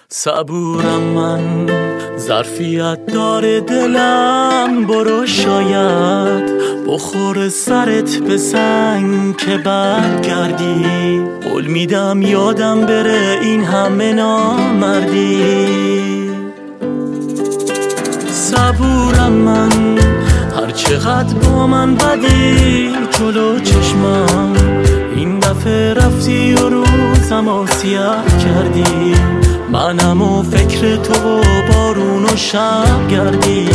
صبورم من، ظرفیت داره دلم، برو شاید بخور سرت به سنگ که برگردی. قول میدم یادم بره این همه نامردی. صبورم من، هر چقدر با من بدی جلو چشمم، این دفعه رفتی و روزمو سیاه کردی. منم و فکر تو و بارون و شب گردی.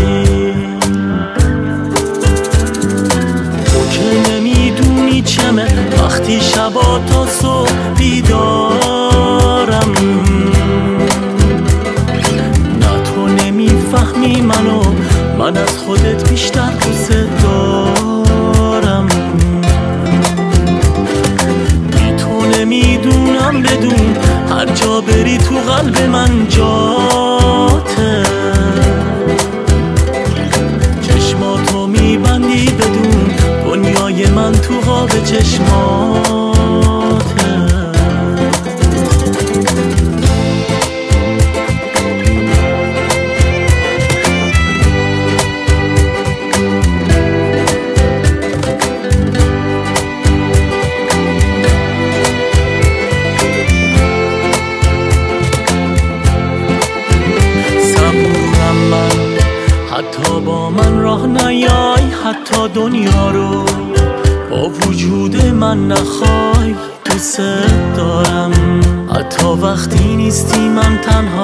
تو که نمیدونی چمه وقتی شبا تا صبح بیدارم. نه تو نمیفهمی منو، من از خودت بیشتر دوست دارم. بی تو نمیدونم بدون، هر جا بری تو قلب من جاته. چشماتو میبندی بدون، دنیای من تو خواب چشماته. حتی با من راه نیای، حتی دنیا رو با وجود من نخوای، دوست دارم. حتی وقتی نیستی من تنها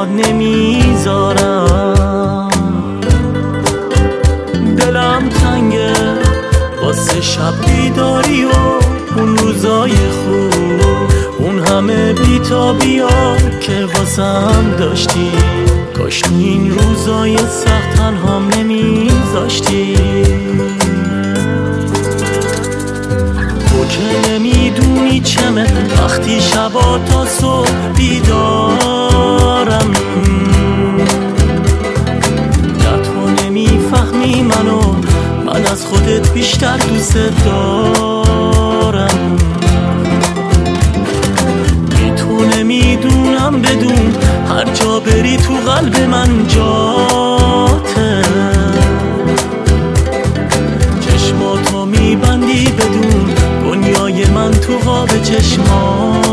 نمیذارم. دلم تنگه واسه شب بیداری و اون روزای خوب، اون همه بی‌تابی‌ها که واسم داشتی. کاش تو این روزای سخت تنهام نمیذاشتی. تو که نمیدونی چمه وقتی شبا تا صبح بیدارم. نه تو نمیفهمی منو، من از خودت بیشتر دوست دارم. بی تو نمیدونم بدون، هر جا بری تو قلب من جاته. چشماتو میبندی بدون، دنیای من تو خواب چشمات.